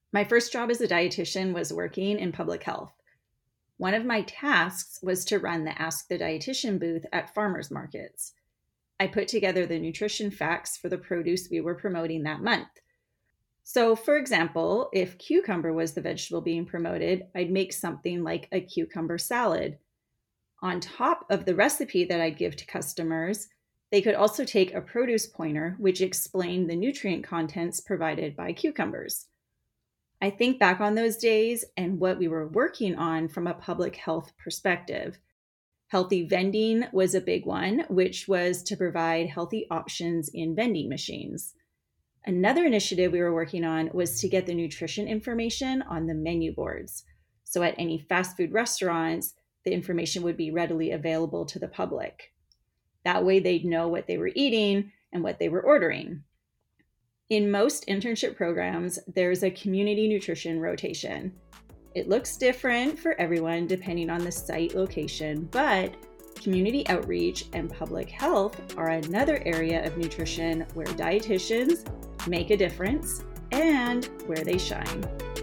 My first job as a dietitian was working in public health. One of my tasks was to run the Ask the Dietitian booth at farmers markets. I put together the nutrition facts for the produce we were promoting that month. So, for example, if cucumber was the vegetable being promoted, I'd make something like a cucumber salad. On top of the recipe that I'd give to customers, they could also take a produce pointer, which explained the nutrient contents provided by cucumbers. I think back on those days and what we were working on from a public health perspective. Healthy vending was a big one, which was to provide healthy options in vending machines. Another initiative we were working on was to get the nutrition information on the menu boards. So at any fast food restaurants, the information would be readily available to the public. That way they'd know what they were eating and what they were ordering. In most internship programs, there's a community nutrition rotation. It looks different for everyone depending on the site location, but community outreach and public health are another area of nutrition where dietitians make a difference and where they shine.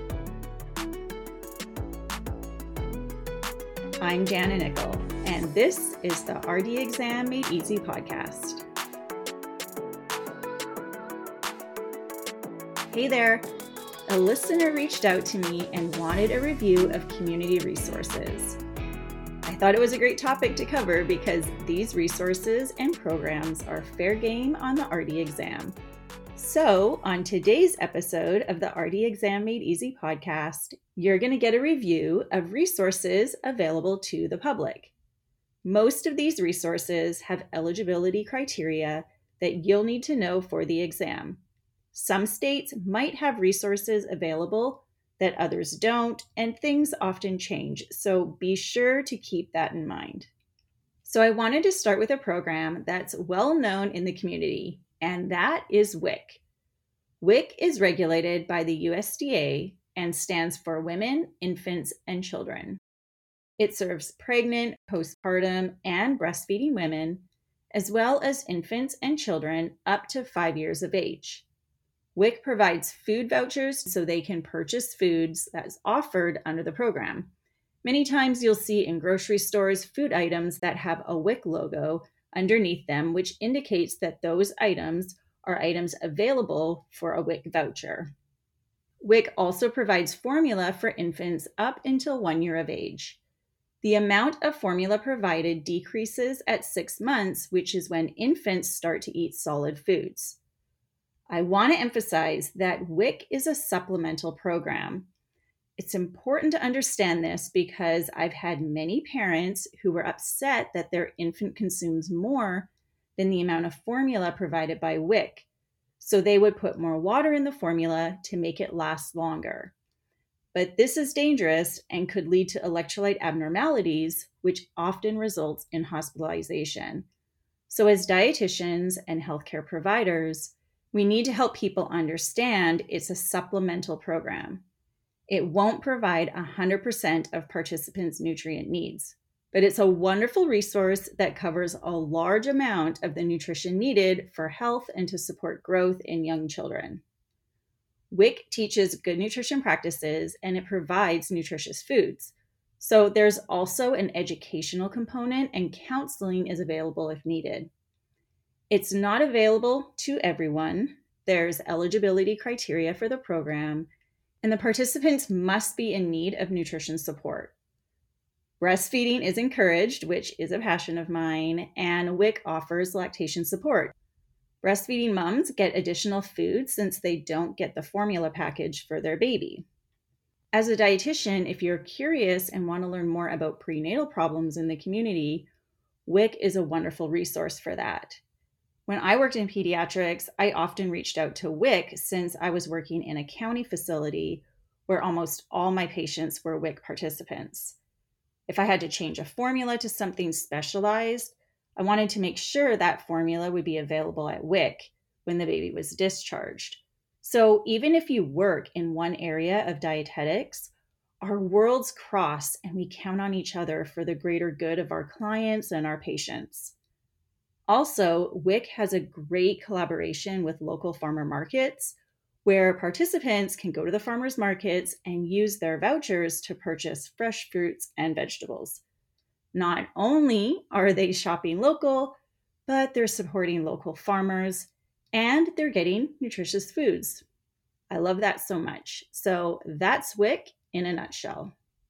I'm Jana Nickel, and this is the RD Exam Made Easy podcast. Hey there! A listener reached out to me and wanted a review of community resources. I thought it was a great topic to cover because these resources and programs are fair game on the RD exam. So, on today's episode of the RD Exam Made Easy podcast, you're going to get a review of resources available to the public. Most of these resources have eligibility criteria that you'll need to know for the exam. Some states might have resources available that others don't, and things often change, so be sure to keep that in mind. So I wanted to start with a program that's well known in the community, and that is WIC. WIC is regulated by the USDA and stands for Women, Infants, and Children. It serves pregnant, postpartum, and breastfeeding women, as well as infants and children up to 5 years of age. WIC provides food vouchers so they can purchase foods that's offered under the program. Many times you'll see in grocery stores food items that have a WIC logo underneath them, which indicates that those items are items available for a WIC voucher. WIC also provides formula for infants up until 1 year of age. The amount of formula provided decreases at 6 months, which is when infants start to eat solid foods. I want to emphasize that WIC is a supplemental program. It's important to understand this because I've had many parents who were upset that their infant consumes more than the amount of formula provided by WIC. So they would put more water in the formula to make it last longer. But this is dangerous and could lead to electrolyte abnormalities, which often results in hospitalization. So as dietitians and healthcare providers, we need to help people understand it's a supplemental program. It won't provide 100% of participants' nutrient needs, but it's a wonderful resource that covers a large amount of the nutrition needed for health and to support growth in young children. WIC teaches good nutrition practices and it provides nutritious foods. So there's also an educational component and counseling is available if needed. It's not available to everyone. There's eligibility criteria for the program, and the participants must be in need of nutrition support. Breastfeeding is encouraged, which is a passion of mine, and WIC offers lactation support. Breastfeeding moms get additional food since they don't get the formula package for their baby. As a dietitian, if you're curious and want to learn more about prenatal problems in the community, WIC is a wonderful resource for that. When I worked in pediatrics, I often reached out to WIC since I was working in a county facility where almost all my patients were WIC participants. If I had to change a formula to something specialized, I wanted to make sure that formula would be available at WIC when the baby was discharged. So even if you work in one area of dietetics, our worlds cross and we count on each other for the greater good of our clients and our patients. Also, WIC has a great collaboration with local farmer markets where participants can go to the farmers markets and use their vouchers to purchase fresh fruits and vegetables. Not only are they shopping local, but they're supporting local farmers and they're getting nutritious foods. I love that so much. So that's WIC in a nutshell.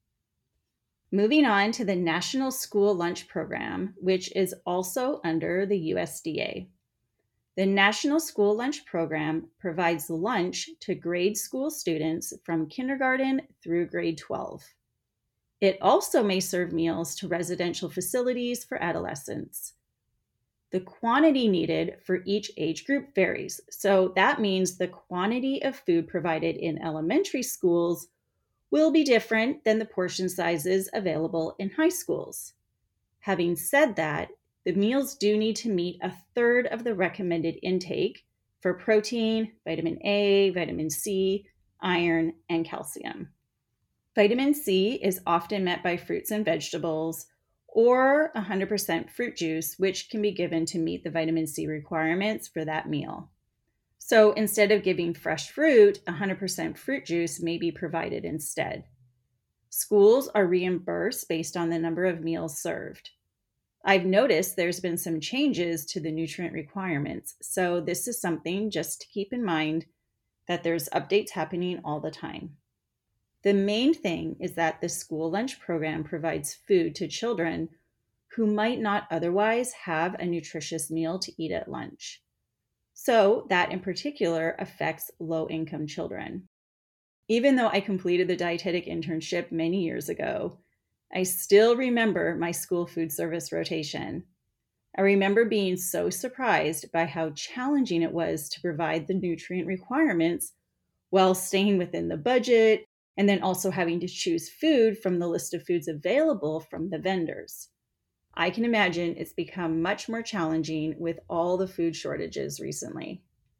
Moving on to the National School Lunch Program, which is also under the USDA. The National School Lunch Program provides lunch to grade school students from kindergarten through grade 12. It also may serve meals to residential facilities for adolescents. The quantity needed for each age group varies, so that means the quantity of food provided in elementary schools will be different than the portion sizes available in high schools. Having said that, the meals do need to meet a third of the recommended intake for protein, vitamin A, vitamin C, iron, and calcium. Vitamin C is often met by fruits and vegetables or 100% fruit juice, which can be given to meet the vitamin C requirements for that meal. So instead of giving fresh fruit, 100% fruit juice may be provided instead. Schools are reimbursed based on the number of meals served. I've noticed there's been some changes to the nutrient requirements, so this is something just to keep in mind that there's updates happening all the time. The main thing is that the school lunch program provides food to children who might not otherwise have a nutritious meal to eat at lunch. So that in particular affects low-income children. Even though I completed the dietetic internship many years ago, I still remember my school food service rotation. I remember being so surprised by how challenging it was to provide the nutrient requirements while staying within the budget and then also having to choose food from the list of foods available from the vendors. I can imagine it's become much more challenging with all the food shortages recently.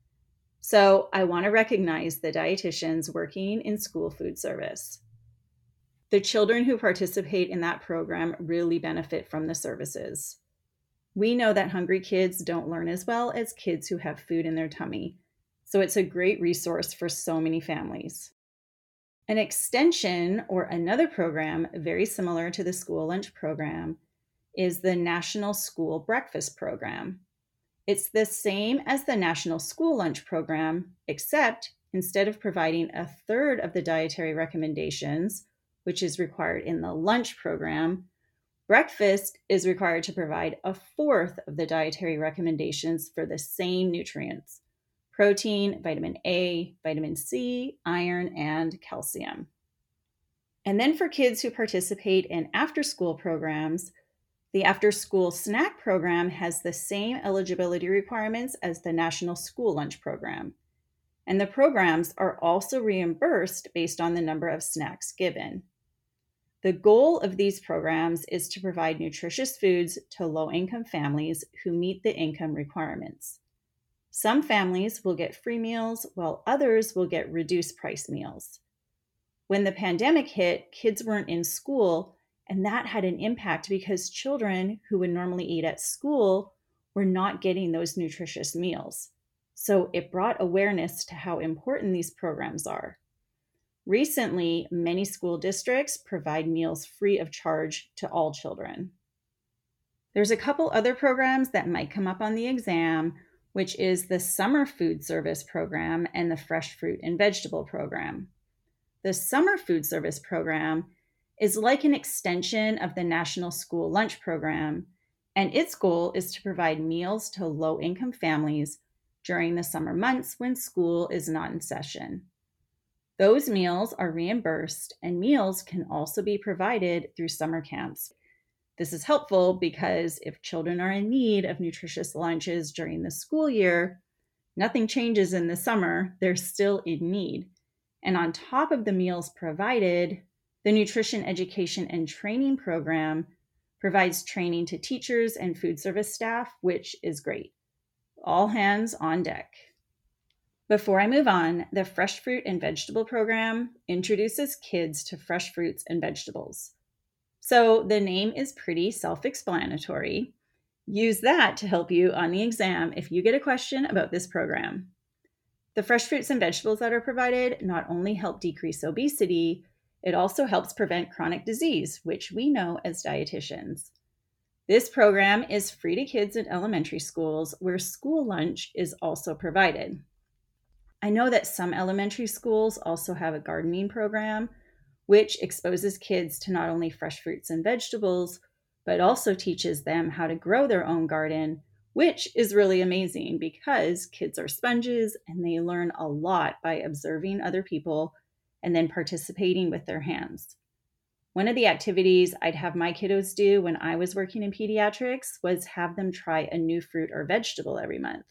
So I want to recognize the dietitians working in school food service. The children who participate in that program really benefit from the services. We know that hungry kids don't learn as well as kids who have food in their tummy, so it's a great resource for so many families. An extension or another program very similar to the school lunch program is the National School Breakfast Program. It's the same as the National School Lunch Program, except instead of providing a third of the dietary recommendations, which is required in the lunch program, breakfast is required to provide a fourth of the dietary recommendations for the same nutrients: protein, vitamin A, vitamin C, iron, and calcium. And then for kids who participate in after-school programs, the after-school snack program has the same eligibility requirements as the National School Lunch Program. And the programs are also reimbursed based on the number of snacks given. The goal of these programs is to provide nutritious foods to low-income families who meet the income requirements. Some families will get free meals, while others will get reduced price meals. When the pandemic hit, kids weren't in school, and that had an impact because children who would normally eat at school were not getting those nutritious meals. So it brought awareness to how important these programs are. Recently, many school districts provide meals free of charge to all children. There's a couple other programs that might come up on the exam, which is the Summer Food Service Program and the Fresh Fruit and Vegetable Program. The Summer Food Service Program is like an extension of the National School Lunch Program, and its goal is to provide meals to low-income families during the summer months when school is not in session. Those meals are reimbursed, and meals can also be provided through summer camps. This is helpful because if children are in need of nutritious lunches during the school year, nothing changes in the summer, they're still in need. And on top of the meals provided, the Nutrition Education and Training Program provides training to teachers and food service staff, which is great. All hands on deck. Before I move on, the Fresh Fruit and Vegetable Program introduces kids to fresh fruits and vegetables. So the name is pretty self-explanatory. Use that to help you on the exam if you get a question about this program. The fresh fruits and vegetables that are provided not only help decrease obesity, it also helps prevent chronic disease, which we know as dietitians. This program is free to kids in elementary schools where school lunch is also provided. I know that some elementary schools also have a gardening program, which exposes kids to not only fresh fruits and vegetables, but also teaches them how to grow their own garden, which is really amazing because kids are sponges and they learn a lot by observing other people and then participating with their hands. One of the activities I'd have my kiddos do when I was working in pediatrics was have them try a new fruit or vegetable every month.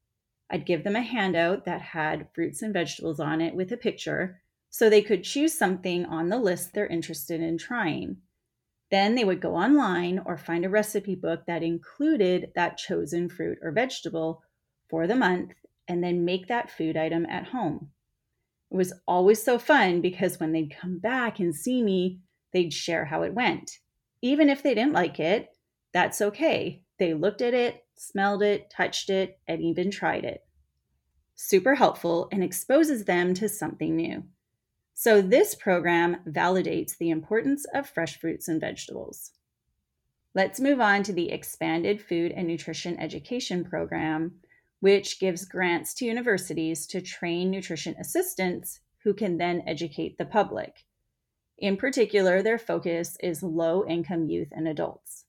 I'd give them a handout that had fruits and vegetables on it with a picture so they could choose something on the list they're interested in trying. Then they would go online or find a recipe book that included that chosen fruit or vegetable for the month and then make that food item at home. It was always so fun because when they'd come back and see me, they'd share how it went. Even if they didn't like it, that's okay. They looked at it, smelled it, touched it, and even tried it. Super helpful and exposes them to something new. So this program validates the importance of fresh fruits and vegetables. Let's move on to the Expanded Food and Nutrition Education Program, which gives grants to universities to train nutrition assistants who can then educate the public. In particular, their focus is low-income youth and adults.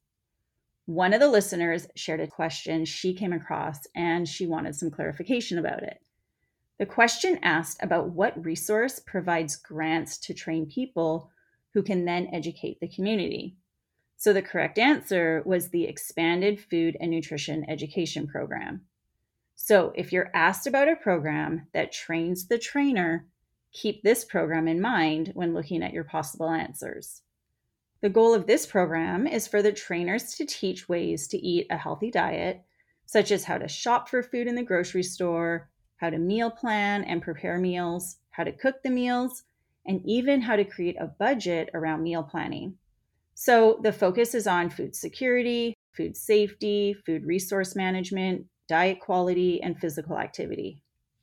One of the listeners shared a question she came across and she wanted some clarification about it. The question asked about what resource provides grants to train people who can then educate the community. So the correct answer was the Expanded Food and Nutrition Education Program. So if you're asked about a program that trains the trainer, keep this program in mind when looking at your possible answers. The goal of this program is for the trainers to teach ways to eat a healthy diet, such as how to shop for food in the grocery store, how to meal plan and prepare meals, how to cook the meals, and even how to create a budget around meal planning. So the focus is on food security, food safety, food resource management, diet quality, and physical activity.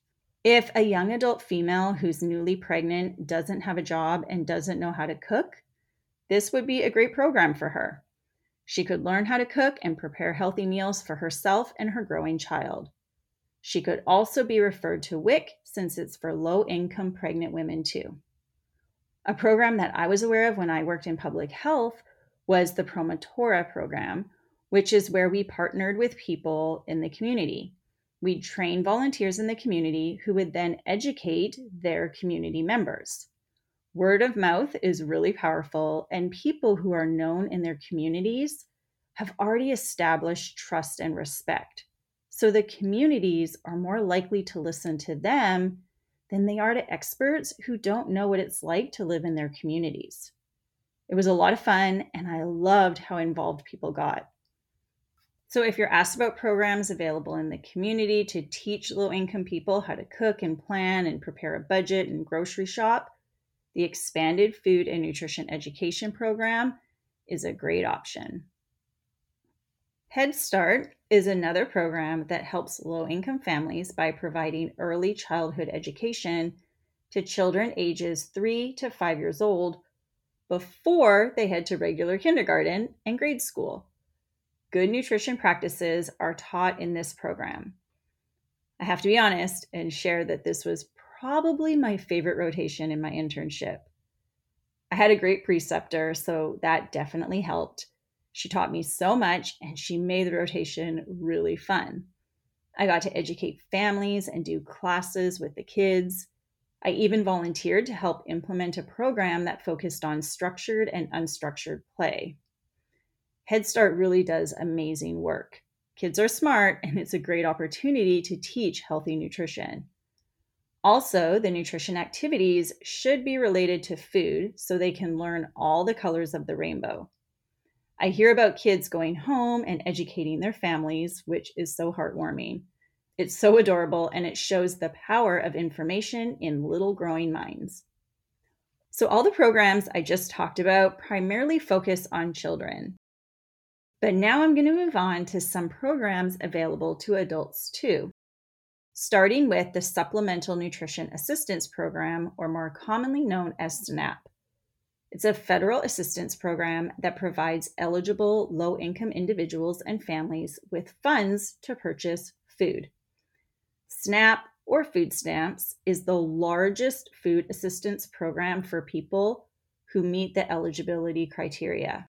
If a young adult female who's newly pregnant doesn't have a job and doesn't know how to cook, this would be a great program for her. She could learn how to cook and prepare healthy meals for herself and her growing child. She could also be referred to WIC since it's for low-income pregnant women too. A program that I was aware of when I worked in public health was the Promotora program, which is where we partnered with people in the community. We'd train volunteers in the community who would then educate their community members. Word of mouth is really powerful, and people who are known in their communities have already established trust and respect. So the communities are more likely to listen to them than they are to experts who don't know what it's like to live in their communities. It was a lot of fun, and I loved how involved people got. So if you're asked about programs available in the community to teach low-income people how to cook and plan and prepare a budget and grocery shop, the Expanded Food and Nutrition Education Program is a great option. Head Start is another program that helps low-income families by providing early childhood education to children ages 3 to 5 years old before they head to regular kindergarten and grade school. Good nutrition practices are taught in this program. I have to be honest and share that this was probably my favorite rotation in my internship. I had a great preceptor, so that definitely helped. She taught me so much, and she made the rotation really fun. I got to educate families and do classes with the kids. I even volunteered to help implement a program that focused on structured and unstructured play. Head Start really does amazing work. Kids are smart, and it's a great opportunity to teach healthy nutrition. Also, the nutrition activities should be related to food so they can learn all the colors of the rainbow. I hear about kids going home and educating their families, which is so heartwarming. It's so adorable, and it shows the power of information in little growing minds. So all the programs I just talked about primarily focus on children. But now I'm going to move on to some programs available to adults too. starting with the Supplemental Nutrition Assistance Program, or more commonly known as SNAP. It's a federal assistance program that provides eligible low-income individuals and families with funds to purchase food. SNAP, or food stamps, is the largest food assistance program for people who meet the eligibility criteria.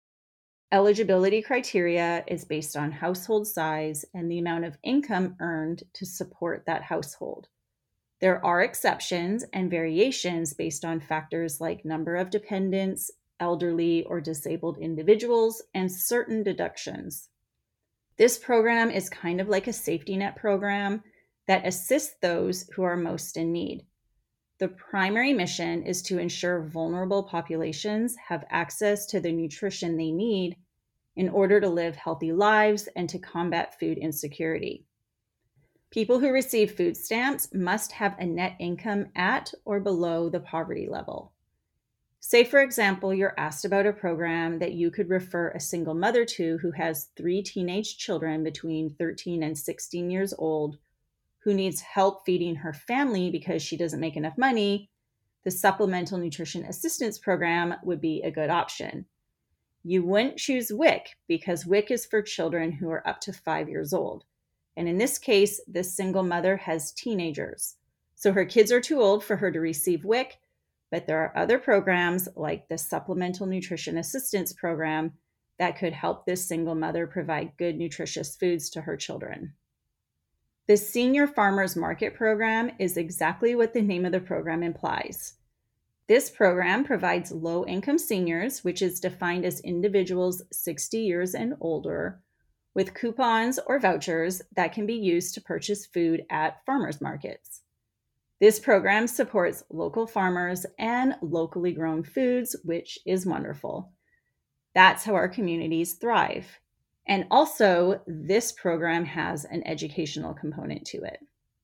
Eligibility criteria is based on household size and the amount of income earned to support that household. There are exceptions and variations based on factors like number of dependents, elderly or disabled individuals, and certain deductions. This program is kind of like a safety net program that assists those who are most in need. The primary mission is to ensure vulnerable populations have access to the nutrition they need in order to live healthy lives and to combat food insecurity. People who receive food stamps must have a net income at or below the poverty level. Say, for example, you're asked about a program that you could refer a single mother to who has 3 teenage children between 13 and 16 years old who needs help feeding her family because she doesn't make enough money. The Supplemental Nutrition Assistance Program would be a good option. You wouldn't choose WIC because WIC is for children who are up to 5 years old. And in this case, this single mother has teenagers. So her kids are too old for her to receive WIC, but there are other programs like the Supplemental Nutrition Assistance Program that could help this single mother provide good, nutritious foods to her children. The Senior Farmers Market Program is exactly what the name of the program implies. This program provides low-income seniors, which is defined as individuals 60 years and older, with coupons or vouchers that can be used to purchase food at farmers markets. This program supports local farmers and locally grown foods, which is wonderful. That's how our communities thrive. And also, this program has an educational component to it.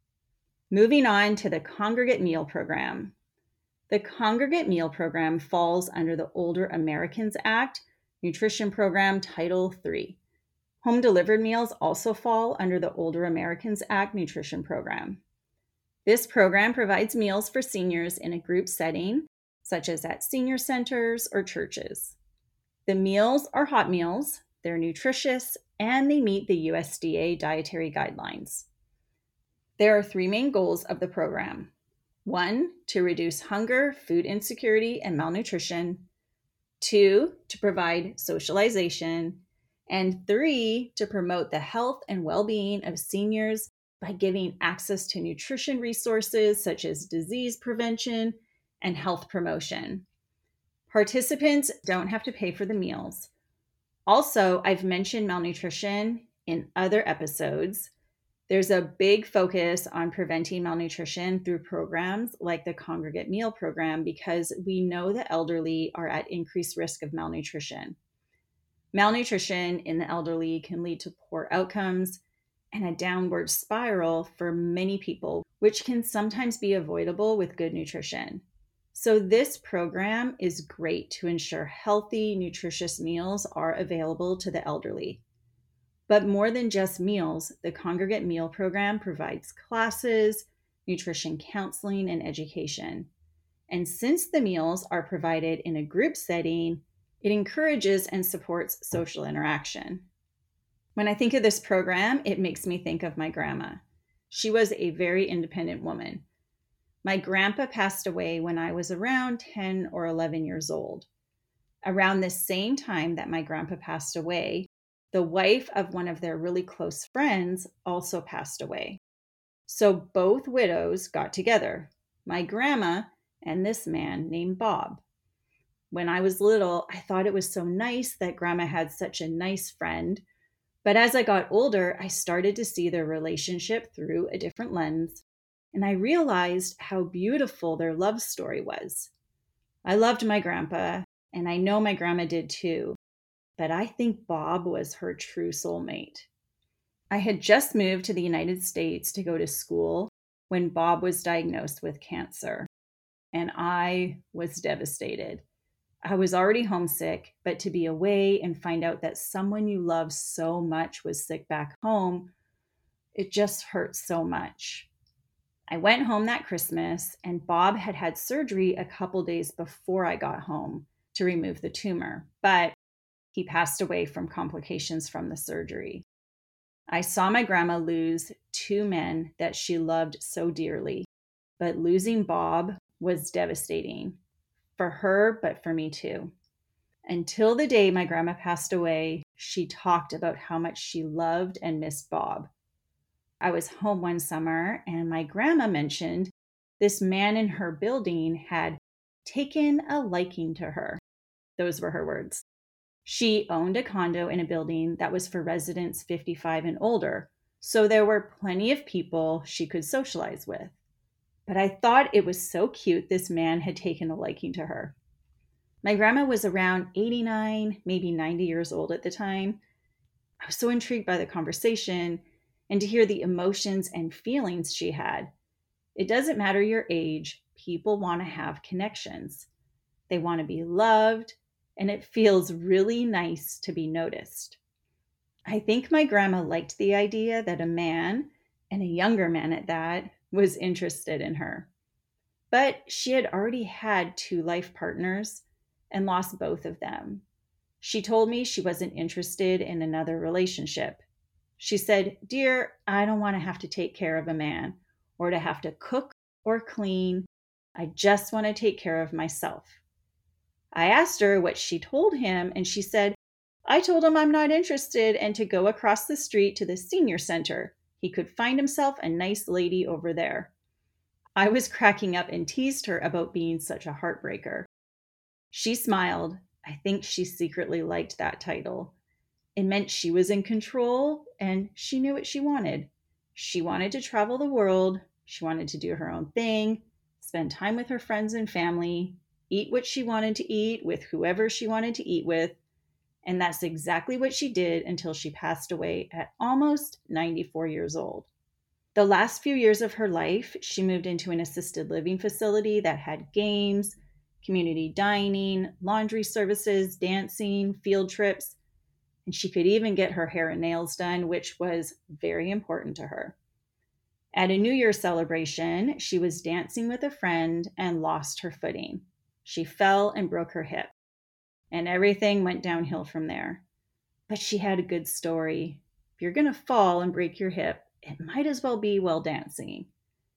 Moving on to the Congregate Meal Program. The Congregate Meal Program falls under the Older Americans Act, Nutrition Program Title III. Home delivered meals also fall under the Older Americans Act Nutrition Program. This program provides meals for seniors in a group setting, such as at senior centers or churches. The meals are hot meals, they're nutritious, and they meet the USDA dietary guidelines. There are 3 main goals of the program. 1, to reduce hunger, food insecurity, and malnutrition. 2, to provide socialization. And 3, to promote the health and well-being of seniors by giving access to nutrition resources such as disease prevention and health promotion. Participants don't have to pay for the meals. Also, I've mentioned malnutrition in other episodes. There's a big focus on preventing malnutrition through programs like the Congregate Meal Program because we know the elderly are at increased risk of malnutrition. Malnutrition in the elderly can lead to poor outcomes and a downward spiral for many people, which can sometimes be avoidable with good nutrition. So this program is great to ensure healthy, nutritious meals are available to the elderly. But more than just meals, the Congregate Meal Program provides classes, nutrition counseling, and education. And since the meals are provided in a group setting, it encourages and supports social interaction. When I think of this program, it makes me think of my grandma. She was a very independent woman. My grandpa passed away when I was around 10 or 11 years old. Around the same time that my grandpa passed away, the wife of one of their really close friends also passed away. So both widows got together, my grandma and this man named Bob. When I was little, I thought it was so nice that grandma had such a nice friend. But as I got older, I started to see their relationship through a different lens, and I realized how beautiful their love story was. I loved my grandpa, and I know my grandma did too, but I think Bob was her true soulmate. I had just moved to the United States to go to school when Bob was diagnosed with cancer, and I was devastated. I was already homesick, but to be away and find out that someone you love so much was sick back home, It just hurt so much. I went home that Christmas, and Bob had had surgery a couple days before I got home to remove the tumor, but he passed away from complications from the surgery. I saw my grandma lose two men that she loved so dearly, but losing Bob was devastating for her, but for me too. Until the day my grandma passed away, she talked about how much she loved and missed Bob. I was home one summer, and my grandma mentioned this man in her building had taken a liking to her. Those were her words. She owned a condo in a building that was for residents 55 and older, so there were plenty of people she could socialize with. But I thought it was so cute this man had taken a liking to her. My grandma was around 89, maybe 90 years old at the time. I was so intrigued by the conversation and to hear the emotions and feelings she had. It doesn't matter your age, people want to have connections. They want to be loved, and it feels really nice to be noticed. I think my grandma liked the idea that a man, and a younger man at that, was interested in her. But she had already had two life partners and lost both of them. She told me she wasn't interested in another relationship. She said, "Dear, I don't want to have to take care of a man or to have to cook or clean. I just want to take care of myself." I asked her what she told him, and she said, "I told him I'm not interested and to go across the street to the senior center. He could find himself a nice lady over there." I was cracking up and teased her about being such a heartbreaker. She smiled. I think she secretly liked that title. It meant she was in control and she knew what she wanted. She wanted to travel the world. She wanted to do her own thing, spend time with her friends and family, eat what she wanted to eat with whoever she wanted to eat with. And that's exactly what she did until she passed away at almost 94 years old. The last few years of her life, she moved into an assisted living facility that had games, community dining, laundry services, dancing, field trips, and she could even get her hair and nails done, which was very important to her. At a New Year's celebration, she was dancing with a friend and lost her footing. She fell and broke her hip, and everything went downhill from there. But she had a good story. If you're going to fall and break your hip, it might as well be while dancing.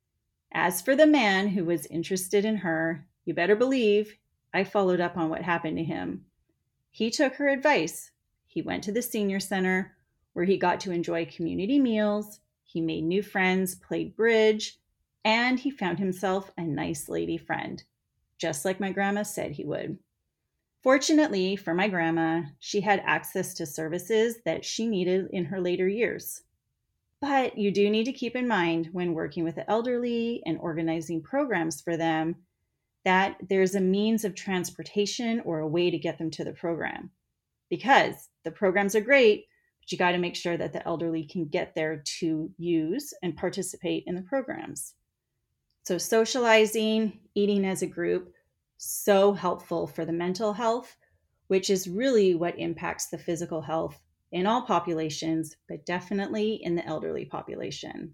As for the man who was interested in her, you better believe I followed up on what happened to him. He took her advice. He went to the senior center where he got to enjoy community meals. He made new friends, played bridge, and he found himself a nice lady friend, just like my grandma said he would. Fortunately for my grandma, she had access to services that she needed in her later years. But you do need to keep in mind when working with the elderly and organizing programs for them that there's a means of transportation or a way to get them to the program. Because the programs are great, but you got to make sure that the elderly can get there to use and participate in the programs. So socializing, eating as a group, so helpful for the mental health, which is really what impacts the physical health in all populations, but definitely in the elderly population.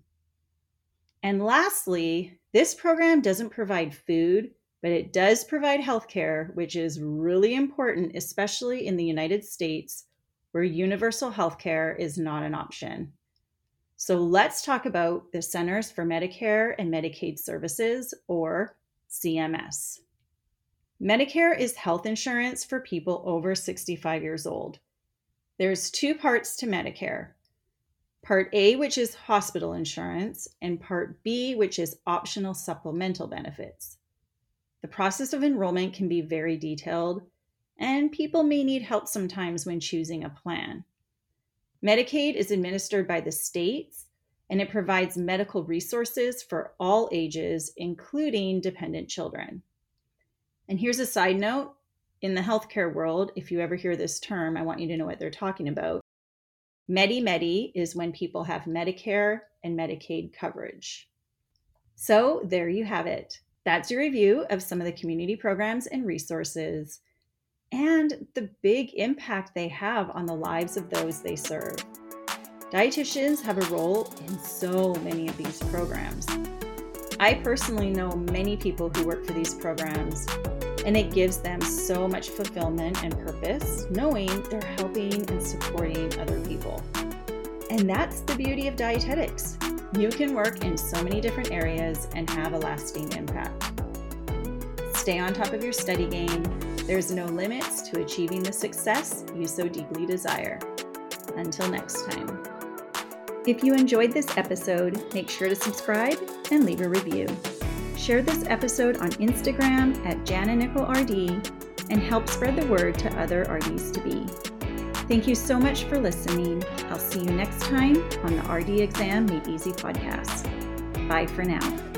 And lastly, this program doesn't provide food, but it does provide healthcare, which is really important, especially in the United States, where universal healthcare is not an option. So let's talk about the Centers for Medicare and Medicaid Services, or CMS. Medicare is health insurance for people over 65 years old. There's two parts to Medicare. Part A, which is hospital insurance, and Part B, which is optional supplemental benefits. The process of enrollment can be very detailed, and people may need help sometimes when choosing a plan. Medicaid is administered by the states, and it provides medical resources for all ages, including dependent children. And here's a side note. In the healthcare world, if you ever hear this term, I want you to know what they're talking about. Medi-Medi is when people have Medicare and Medicaid coverage. So there you have it. That's your review of some of the community programs and resources and the big impact they have on the lives of those they serve. Dietitians have a role in so many of these programs. I personally know many people who work for these programs, and it gives them so much fulfillment and purpose knowing they're helping and supporting other people. And that's the beauty of dietetics. You can work in so many different areas and have a lasting impact. Stay on top of your study game. There's no limits to achieving the success you so deeply desire. Until next time. If you enjoyed this episode, make sure to subscribe and leave a review. Share this episode on Instagram at JanaNicholRD and help spread the word to other RDs-to-be. Thank you so much for listening. I'll see you next time on the RD Exam Made Easy podcast. Bye for now.